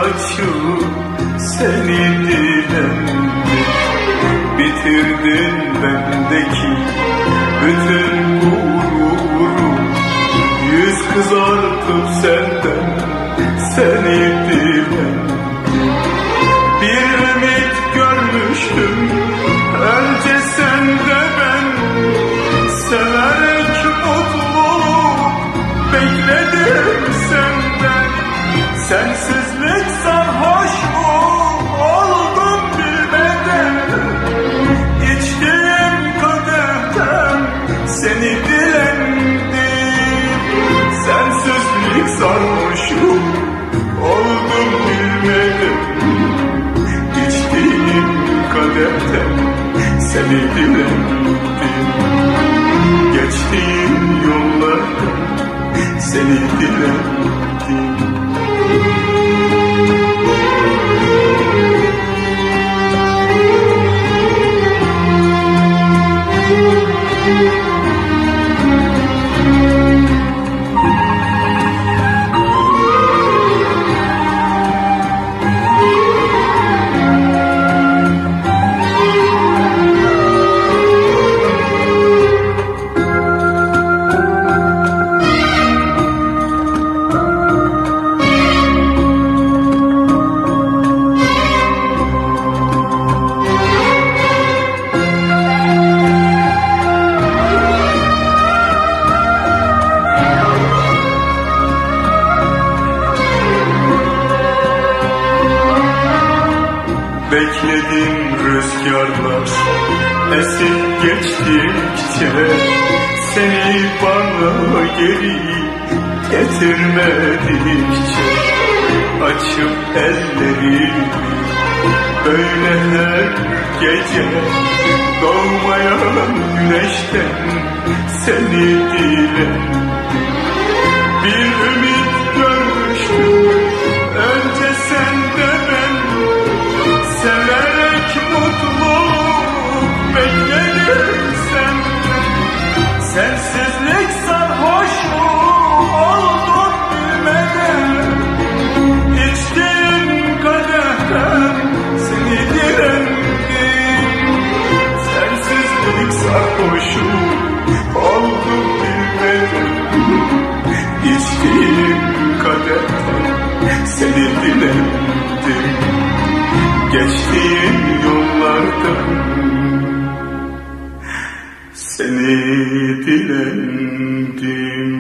açıp seni dilendim. Bitirdin bendeki bütün gururu, yüz kızartıp senden seni dilendim. Bir ümit görmüştüm önce sende ben, severek mutluluk bekledim senden. Sensizlik sarhoşu oldum bilmeden, İçtiğim kadehten seni dilendim. Sensizlik sarhoşu oldum bilmeden, İçtiğim kadehten seni dilendim. Geçtiğim yollarda seni dilendim. Bekledim rüzgarlar esip geçtikçe, seni bana geri getirmedikçe. Açıp ellerimi böyle her gece, doğmayan güneşten seni dilendim. Bir ümit görmüştüm önce sende ben, severek mutluluk bekledim senden. Sensizlik sarhoşu oldum bilmeden, İçtiğim kadehten seni dilendim. Sensizlik sarhoşu oldum bilmeden, İçtiğim kadehten seni dilendim. Geçtiğim yollardan seni dilendim.